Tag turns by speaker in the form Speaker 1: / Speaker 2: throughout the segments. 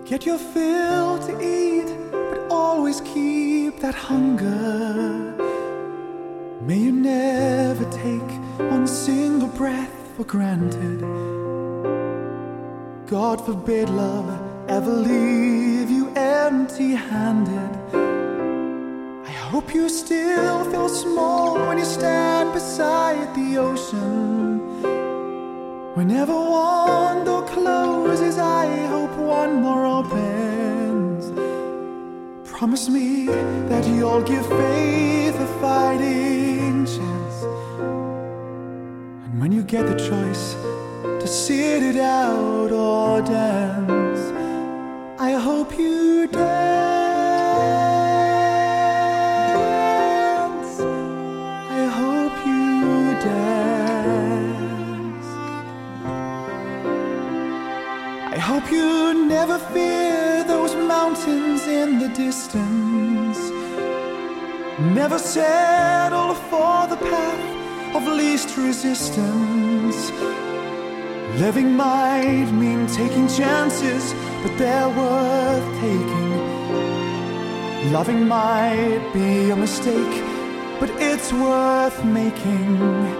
Speaker 1: Get your fill to eat, but always keep that hunger. May you never take one single breath for granted. God forbid, love, ever leave you empty-handed. I hope you still feel small when you stand beside the ocean. Whenever one door closes, I hope one more opens. Promise me that you'll give faith a fighting chance. And when you get the choice to sit it out or dance, I hope you dance. I hope you dance. I hope you never fear those mountains in the distance. Never settle for the path of least resistance. Living might mean taking chances, but they're worth taking. Loving might be a mistake, but it's worth making.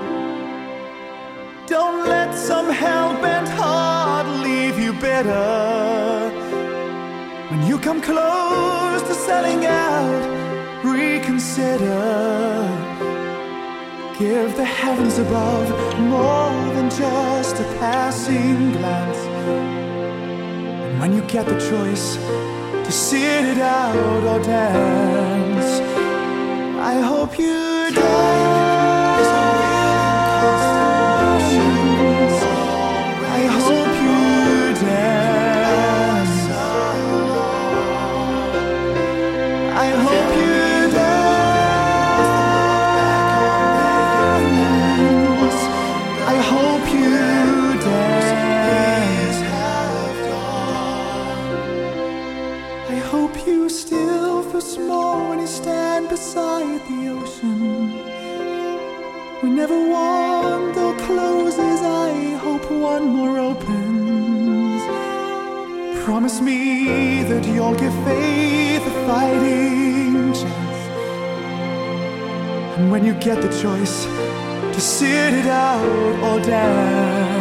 Speaker 1: Don't let some hell-bent heart leave you bitter. When you come close to selling out, reconsider. Give the heavens above more than just a passing glance. And when you get the choice to sit it out or dance, I hope you dance. I hope you dance. I hope you small when you stand beside the ocean. Whenever one door closes, I hope one more opens. Promise me that you'll give faith a fighting chance. And when you get the choice to sit it out or dance,